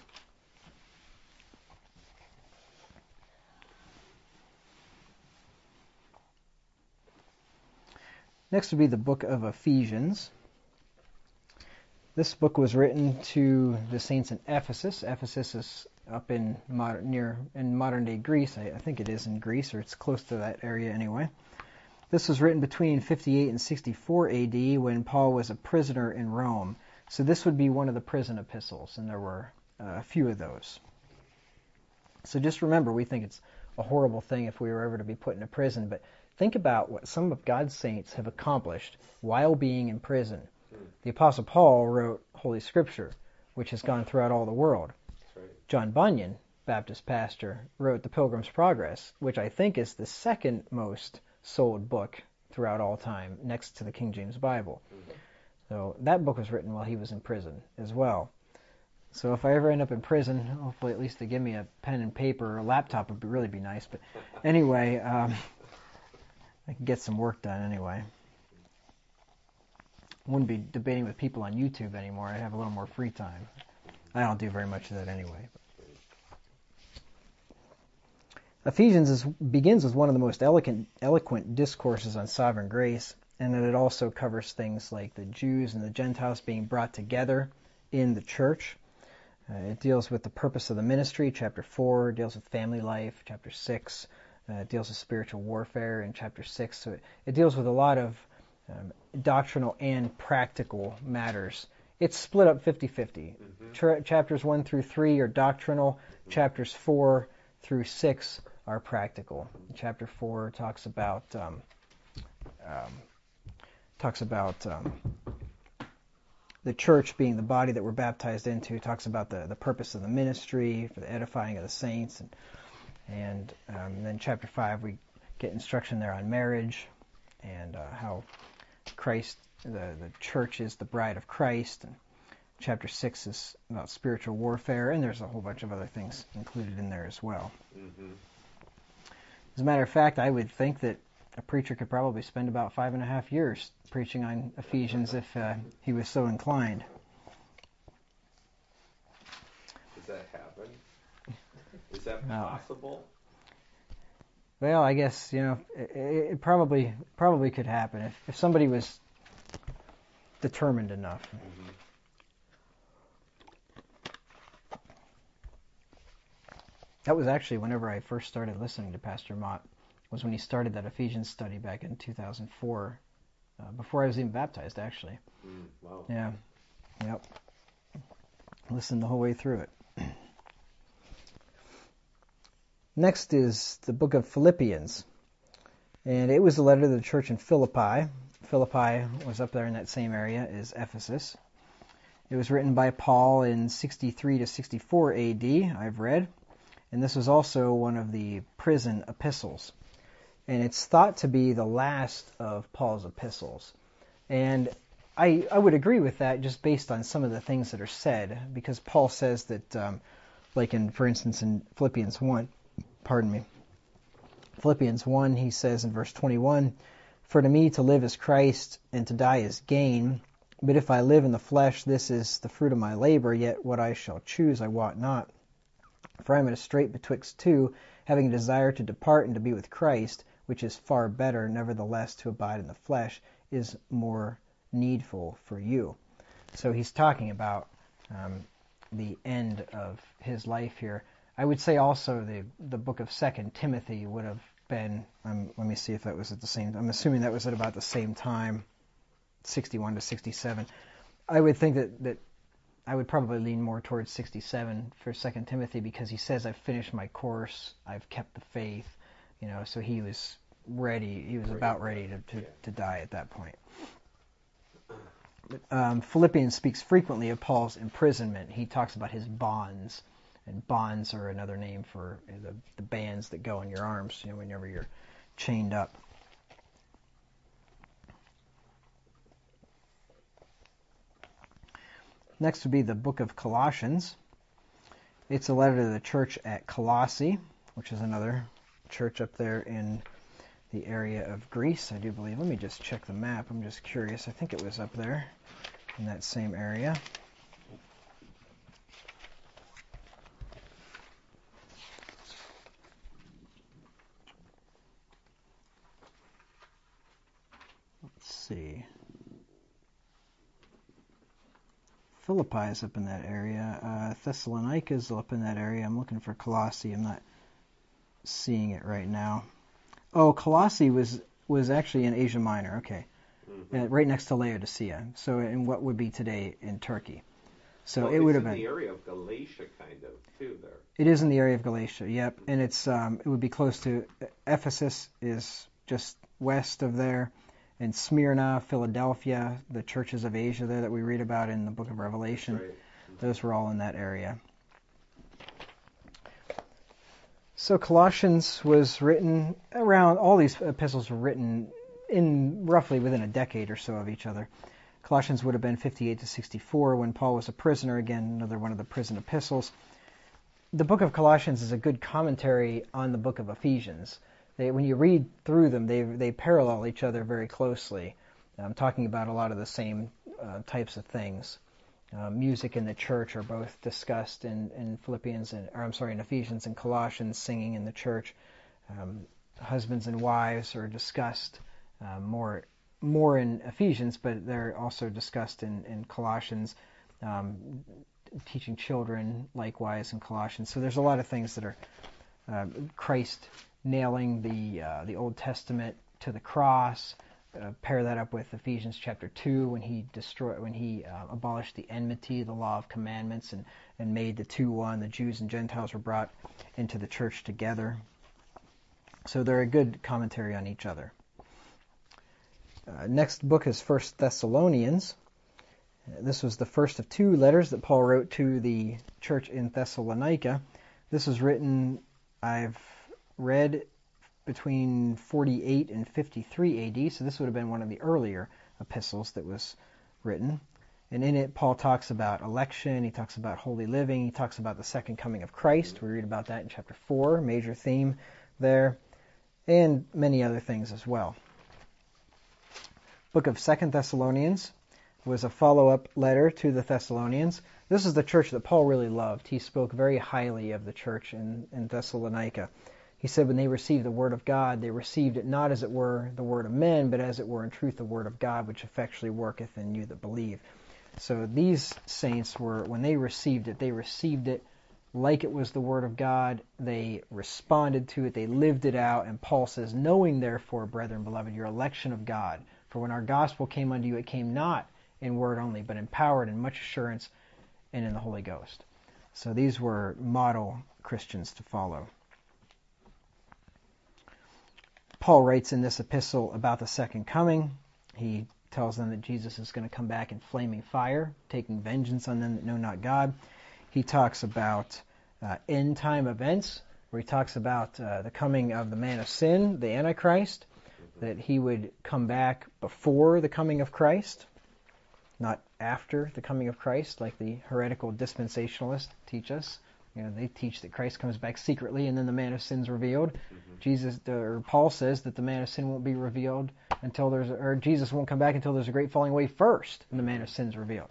Next would be the book of Ephesians. This book was written to the saints in Ephesus. Ephesus is up in modern day Greece. I think it is in Greece, or it's close to that area anyway. This was written between 58 and 64 AD when Paul was a prisoner in Rome. So this would be one of the prison epistles, and there were a few of those. So just remember, we think it's a horrible thing if we were ever to be put in a prison, but think about what some of God's saints have accomplished while being in prison. The Apostle Paul wrote Holy Scripture, which has gone throughout all the world. That's right. John Bunyan, Baptist pastor, wrote The Pilgrim's Progress, which I think is the second most sold book throughout all time, next to the King James Bible. Mm-hmm. So that book was written while he was in prison as well. So if I ever end up in prison, hopefully at least they give me a pen and paper, or a laptop would really be nice. But anyway, I can get some work done anyway. I wouldn't be debating with people on YouTube anymore. I'd have a little more free time. I don't do very much of that anyway. Ephesians begins with one of the most eloquent discourses on sovereign grace, and that it also covers things like the Jews and the Gentiles being brought together in the church. It deals with the purpose of the ministry, chapter 4. It deals with family life, chapter 6. It deals with spiritual warfare in chapter 6. So it deals with a lot of doctrinal and practical matters. It's split up 50-50. Mm-hmm. Chapters 1 through 3 are doctrinal. Mm-hmm. Chapters 4 through 6 are practical. Chapter 4 talks about the church being the body that we're baptized into. Talks about the purpose of the ministry for the edifying of the saints, And then chapter 5, we get instruction there on marriage and how Christ, the church is the bride of Christ. And chapter 6 is about spiritual warfare, and there's a whole bunch of other things included in there as well. Mm-hmm. As a matter of fact, I would think that a preacher could probably spend about 5.5 years preaching on Ephesians if he was so inclined. Does that happen? Is that possible? Well, I guess, it probably could happen if somebody was determined enough. Mm-hmm. That was actually whenever I first started listening to Pastor Mott, was when he started that Ephesians study back in 2004, before I was even baptized, actually. Wow. Yeah. Yep. Listened the whole way through it. Next is the book of Philippians. And it was a letter to the church in Philippi. Philippi was up there in that same area as Ephesus. It was written by Paul in 63 to 64 AD, I've read. And this was also one of the prison epistles. And it's thought to be the last of Paul's epistles. And I would agree with that just based on some of the things that are said, because Paul says that, for instance, in Philippians 1, Philippians 1, he says in verse 21, "For to me to live is Christ, and to die is gain. But if I live in the flesh, this is the fruit of my labor, yet what I shall choose I wot not. For I am at a strait betwixt two, having a desire to depart and to be with Christ, which is far better. Nevertheless, to abide in the flesh is more needful for you." So he's talking about the end of his life here. I would say also the book of 2 Timothy would have been, let me see if that was at the same, I'm assuming that was at about the same time, 61 to 67. I would think that I would probably lean more towards 67 for 2 Timothy, because he says, "I've finished my course, I've kept the faith," so he was ready, he was about ready to die at that point. Philippians speaks frequently of Paul's imprisonment. He talks about his bonds, and bonds are another name for the bands that go on your arms, whenever you're chained up. Next would be the book of Colossians. It's a letter to the church at Colossae, which is another church up there in the area of Greece, I do believe. Let me just check the map. I'm just curious. I think it was up there in that same area. Let's see. Philippi is up in that area. Thessalonica is up in that area. I'm looking for Colossae. I'm not seeing it right now. Oh, Colossae was actually in Asia Minor. Okay. Mm-hmm. Right next to Laodicea. So in what would be today in Turkey. So well, it would have been in the area of Galatia, kind of, too, there. It is in the area of Galatia, yep. And it's it would be close to Ephesus is just west of there. And Smyrna, Philadelphia, the churches of Asia there that we read about in the book of Revelation, Right. Those were all in that area. So Colossians was written around, all these epistles were written in roughly within a decade or so of each other. Colossians would have been 58 to 64 when Paul was a prisoner, again, another one of the prison epistles. The book of Colossians is a good commentary on the book of Ephesians. When you read through them, they parallel each other very closely. I'm talking about a lot of the same types of things. Music in the church are both discussed in in Ephesians and Colossians. Singing in the church, husbands and wives are discussed more in Ephesians, but they're also discussed in Colossians. Teaching children likewise in Colossians. So there's a lot of things that are Christ nailing the Old Testament to the cross. Pair that up with Ephesians chapter 2 when he abolished the enmity, the law of commandments, and made the two one. The Jews and Gentiles were brought into the church together. So they're a good commentary on each other. Next book is 1 Thessalonians. This was the first of two letters that Paul wrote to the church in Thessalonica. This was written, I've read between 48 and 53 AD, so this would have been one of the earlier epistles that was written. And in it, Paul talks about election, he talks about holy living, he talks about the second coming of Christ. We read about that in chapter 4, major theme there, and many other things as well. Book of 2 Thessalonians was a follow-up letter to the Thessalonians. This is the church that Paul really loved. He spoke very highly of the church in Thessalonica. He said when they received the word of God, they received it not as it were the word of men, but as it were in truth the word of God, which effectually worketh in you that believe. So these saints were, when they received it like it was the word of God. They responded to it. They lived it out. And Paul says, knowing therefore, brethren, beloved, your election of God. For when our gospel came unto you, it came not in word only, but in power and in much assurance and in the Holy Ghost. So these were model Christians to follow. Paul writes in this epistle about the second coming. He tells them that Jesus is going to come back in flaming fire, taking vengeance on them that know not God. He talks about end time events, where he talks about the coming of the man of sin, the Antichrist, that he would come back before the coming of Christ, not after the coming of Christ, like the heretical dispensationalists teach us. You know, they teach that Christ comes back secretly and then the man of sin's revealed. Paul says that the man of sin won't be revealed until Jesus won't come back until there's a great falling away first, and the man of sin's revealed.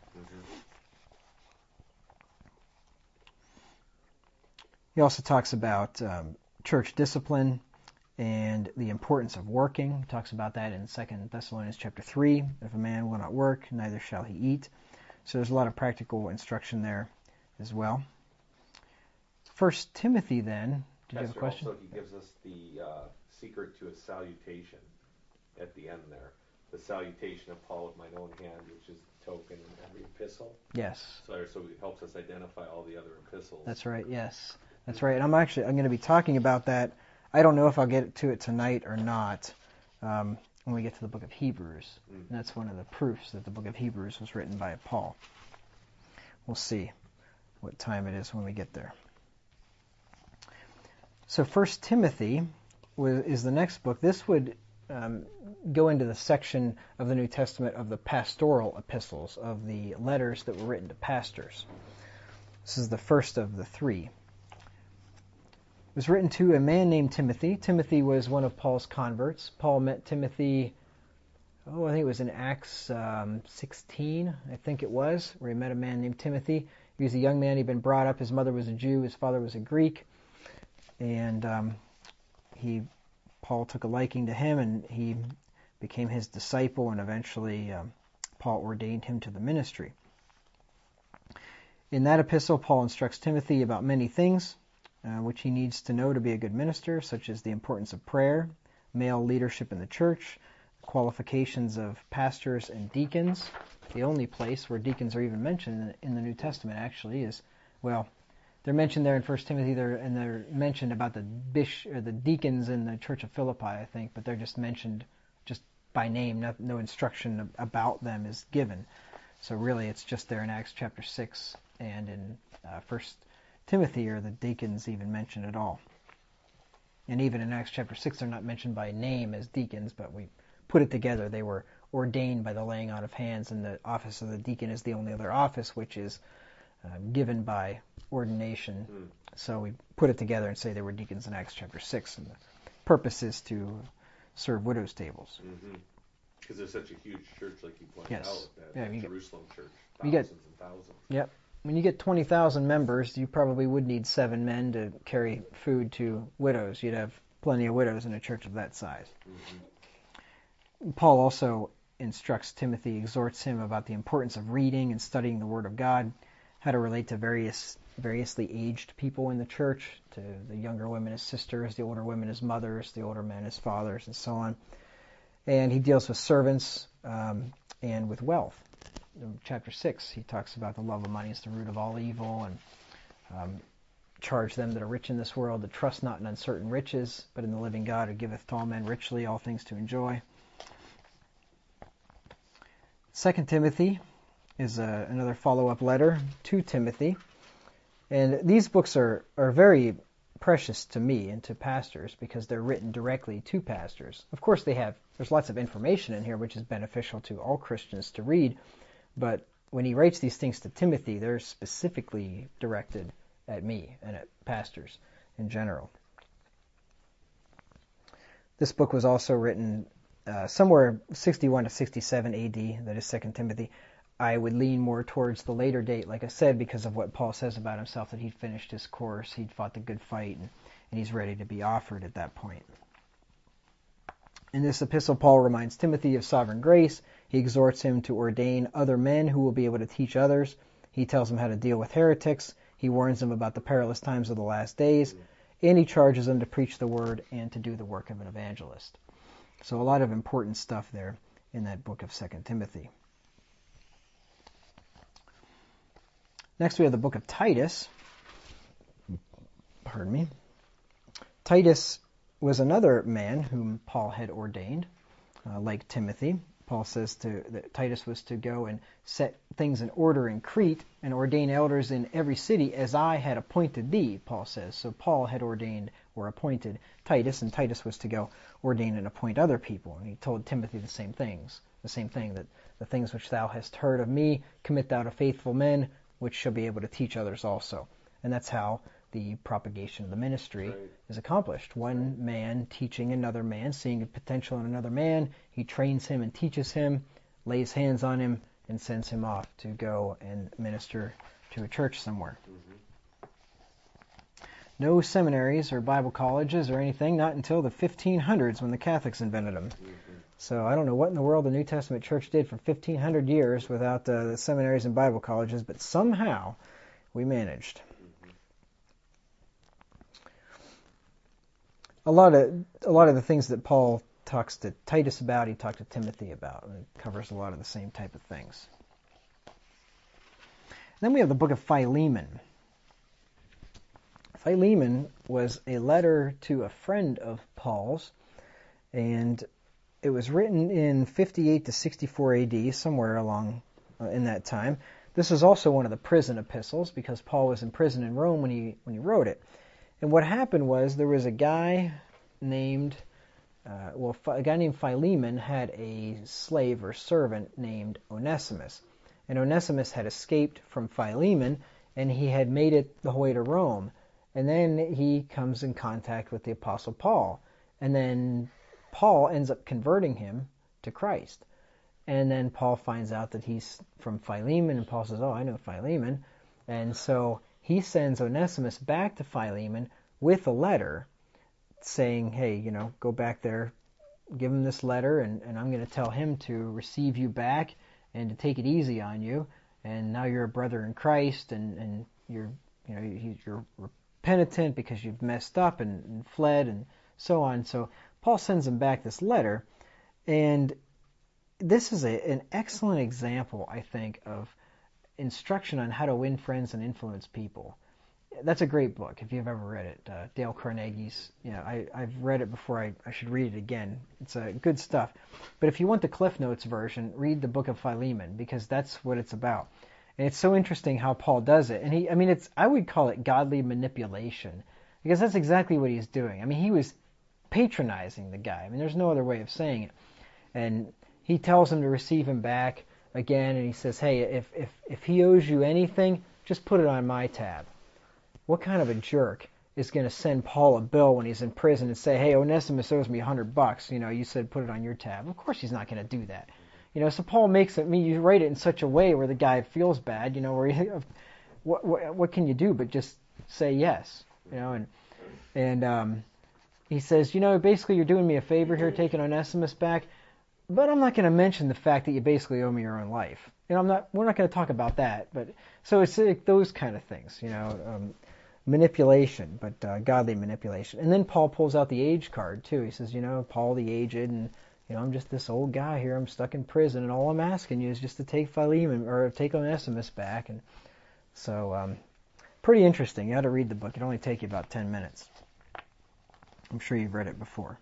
He also talks about church discipline and the importance of working. He talks about that in 2 Thessalonians chapter 3. If a man will not work, neither shall he eat. So there's a lot of practical instruction there as well. 1 Timothy then. Did you have a question? Also, he gives us the secret to a salutation at the end there. The salutation of Paul with mine own hand, which is the token in every epistle. Yes. So it helps us identify all the other epistles. That's right, yes. That's right. And I'm going to be talking about that. I don't know if I'll get to it tonight or not when we get to the book of Hebrews. And that's one of the proofs that the book of Hebrews was written by Paul. We'll see what time it is when we get there. So 1 Timothy is the next book. This would go into the section of the New Testament of the pastoral epistles, of the letters that were written to pastors. This is the first of the three. It was written to a man named Timothy. Timothy was one of Paul's converts. Paul met Timothy, I think it was in Acts 16, I think it was, where he met a man named Timothy. He was a young man. He'd been brought up. His mother was a Jew. His father was a Greek. And Paul took a liking to him, and he became his disciple, and eventually Paul ordained him to the ministry. In that epistle, Paul instructs Timothy about many things which he needs to know to be a good minister, such as the importance of prayer, male leadership in the church, qualifications of pastors and deacons. The only place where deacons are even mentioned in the New Testament actually is, they're mentioned there in 1 Timothy, and they're mentioned about the deacons in the church of Philippi, I think, but they're just mentioned just by name. No instruction about them is given. So really it's just there in Acts chapter 6 and in 1 Timothy are the deacons even mentioned at all. And even in Acts chapter 6 they're not mentioned by name as deacons, but we put it together. They were ordained by the laying on of hands, and the office of the deacon is the only other office which is given by ordination. So we put it together and say they were deacons in Acts chapter 6, and the purpose is to serve widows' tables. Because there's such a huge church, like you pointed out, that Jerusalem church, thousands and thousands. Yep. When you get 20,000 members, you probably would need 7 men to carry food to widows. You'd have plenty of widows in a church of that size. Paul also instructs Timothy, exhorts him about the importance of reading and studying the Word of God, how to relate to variously aged people in the church, to the younger women as sisters, the older women as mothers, the older men as fathers, and so on. And he deals with servants and with wealth. In chapter 6, he talks about the love of money is the root of all evil, and charge them that are rich in this world to trust not in uncertain riches, but in the living God who giveth to all men richly all things to enjoy. 2 Timothy is another follow-up letter to Timothy. And these books are very precious to me and to pastors because they're written directly to pastors. Of course, there's lots of information in here which is beneficial to all Christians to read, but when he writes these things to Timothy, they're specifically directed at me and at pastors in general. This book was also written somewhere 61 to 67 AD, that is 2 Timothy. I would lean more towards the later date, like I said, because of what Paul says about himself, that he'd finished his course, he'd fought the good fight, and he's ready to be offered at that point. In this epistle, Paul reminds Timothy of sovereign grace. He exhorts him to ordain other men who will be able to teach others. He tells him how to deal with heretics. He warns him about the perilous times of the last days. And he charges him to preach the word and to do the work of an evangelist. So a lot of important stuff there in that book of 2 Timothy. Next we have the book of Titus. Pardon me. Titus was another man whom Paul had ordained, like Timothy. Paul says that Titus was to go and set things in order in Crete and ordain elders in every city as I had appointed thee, Paul says. So Paul had ordained or appointed Titus, and Titus was to go ordain and appoint other people. And he told Timothy the same thing, that the things which thou hast heard of me, commit thou to faithful men, which shall be able to teach others also. And that's how the propagation of the ministry is accomplished. One man teaching another man, seeing a potential in another man, he trains him and teaches him, lays hands on him, and sends him off to go and minister to a church somewhere. No seminaries or Bible colleges or anything, not until the 1500s when the Catholics invented them. So I don't know what in the world the New Testament church did for 1500 years without the seminaries and Bible colleges, but somehow we managed. A lot of the things that Paul talks to Titus about, he talked to Timothy about, and it covers a lot of the same type of things. Then we have the book of Philemon. Philemon was a letter to a friend of Paul's, and it was written in 58 to 64 AD, somewhere along in that time. This was also one of the prison epistles because Paul was in prison in Rome when he wrote it. And what happened was there was a guy named Philemon had a slave or servant named Onesimus. And Onesimus had escaped from Philemon, and he had made it the whole way to Rome. And then he comes in contact with the Apostle Paul. And then Paul ends up converting him to Christ. And then Paul finds out that he's from Philemon, and Paul says, oh, I know Philemon. And so he sends Onesimus back to Philemon with a letter saying, hey, go back there, give him this letter, and I'm going to tell him to receive you back and to take it easy on you. And now you're a brother in Christ, and you're penitent because you've messed up and fled and so on. So Paul sends him back this letter, and this is an excellent example, I think, of instruction on how to win friends and influence people. That's a great book if you've ever read it. Dale Carnegie's, I've read it before. I should read it again. It's good stuff. But if you want the Cliff Notes version, read the book of Philemon, because that's what it's about. And it's so interesting how Paul does it. And I would call it godly manipulation, because that's exactly what he's doing. He was patronizing the guy. There's no other way of saying it. And he tells him to receive him back again, and he says, hey, if he owes you anything, just put it on my tab. What kind of a jerk is going to send Paul a bill when he's in prison and say, hey, Onesimus owes me $100. You said put it on your tab. Of course he's not going to do that. So Paul makes it, you write it in such a way where the guy feels bad, where what can you do but just say yes, and he says, basically you're doing me a favor here, taking Onesimus back, but I'm not going to mention the fact that you basically owe me your own life. We're not going to talk about that, but so it's like those kind of things, manipulation, but godly manipulation. And then Paul pulls out the age card too. He says, Paul the aged, and I'm just this old guy here. I'm stuck in prison, and all I'm asking you is just to take Philemon or take Onesimus back. And so, pretty interesting. You ought to read the book. It only take you about 10 minutes. I'm sure you've read it before.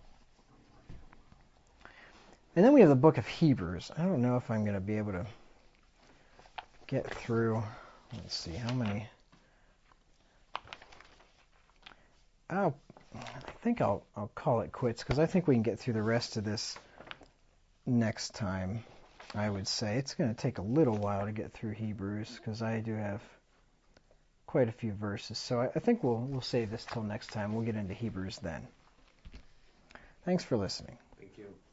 And then we have the book of Hebrews. I don't know if I'm going to be able to get through. Let's see how many. I think I'll call it quits because I think we can get through the rest of this next time. I would say it's going to take a little while to get through Hebrews because I do have quite a few verses. So I think we'll save this till next time. We'll get into Hebrews then. Thanks for listening. Thank you.